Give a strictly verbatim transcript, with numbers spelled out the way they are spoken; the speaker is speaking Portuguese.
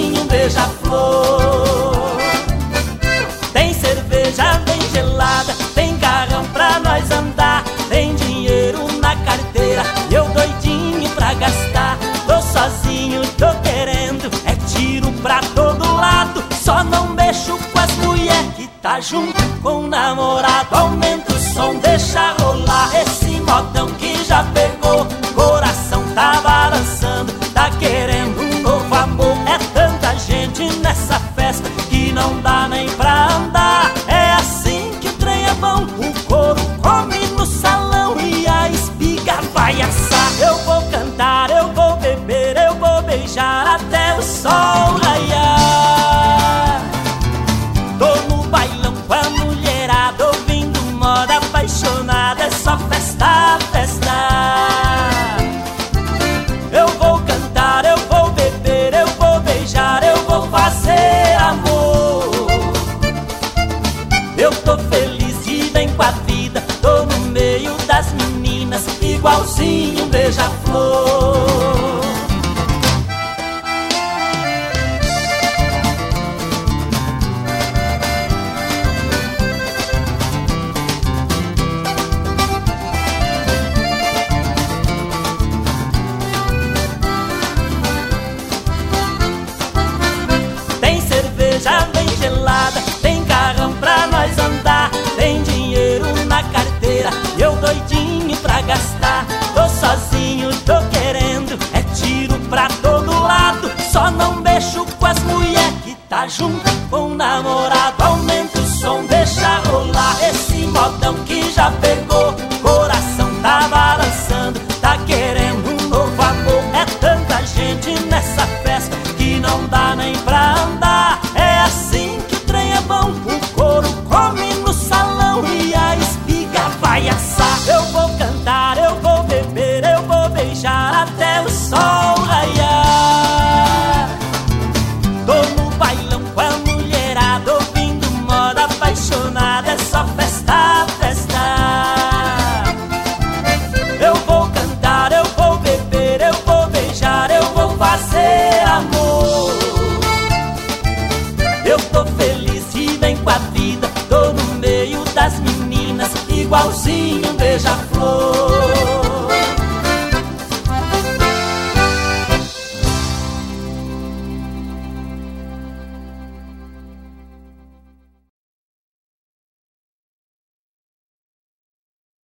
igualzinho um beija-flor. Tem cerveja bem gelada, tem carrão pra nós andar, tem dinheiro na carteira e eu doidinho pra gastar. Tô sozinho, tô querendo, é tiro pra todo lado, só não mexo com as mulher que tá junto com o namorado. Aumenta o som, deixa rolar esse modão que já pegou. Coração tá balançando, tá querendo um novo amor. É tanta gente nessa festa que não dá nem pra andar. É assim que o trem é bom, o couro come no salão e a espiga vai assar. Eu vou cantar, eu vou beber, eu vou beijar até o sol raiar. Tô no bailão com a mulherada, ouvindo moda apaixonada, é só festa, festa. Eu vou cantar, eu vou beber, eu vou beijar, eu vou fazer amor. Eu tô feliz de bem com a vida, tô no meio das meninas, igualzinho um beija-flor. Cerveja bem gelada, tem carrão pra nós andar, tem dinheiro na carteira e eu doidinho pra gastar. Tô sozinho, tô querendo, é tiro pra todo lado, só não mexo com as mulher que tá junto com o namorado. Aumenta o som, deixa rolar esse modão que já pegou. Coração tá balançando, tá querendo um novo amor. É tanta gente nessa festa que não dá nem pra andar. É assim que o trem é bom, o couro come no salão e a espiga vai assar. Eu vou cantar, eu vou beber, eu vou beijar até o sol raiar. Tô no bailão com a mulherada, ouvindo moda apaixonada, é só festa, festa. Eu vou cantar, eu vou beber, eu vou beijar, eu vou fazer amor. Eu tô feliz e bem com a vida, tô no meio das meninas, igualzinho